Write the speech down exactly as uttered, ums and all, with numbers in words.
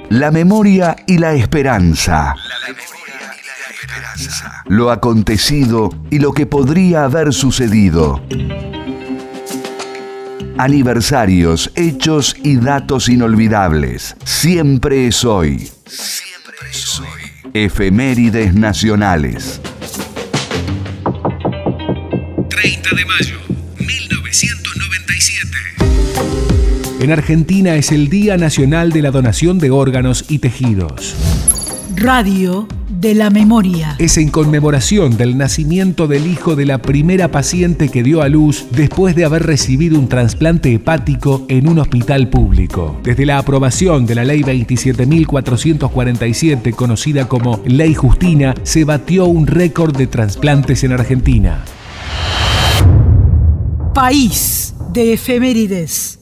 La memoria y la esperanza. Lo acontecido y lo que podría haber sucedido. Aniversarios, hechos y datos inolvidables. Siempre es hoy. Siempre es hoy. Efemérides nacionales. treinta de mayo, mil novecientos noventa y siete. En Argentina es el Día Nacional de la Donación de Órganos y Tejidos. Radio de la Memoria. Es en conmemoración del nacimiento del hijo de la primera paciente que dio a luz después de haber recibido un trasplante hepático en un hospital público. Desde la aprobación de la Ley veintisiete mil cuatrocientos cuarenta y siete, conocida como Ley Justina, se batió un récord de trasplantes en Argentina. País de efemérides.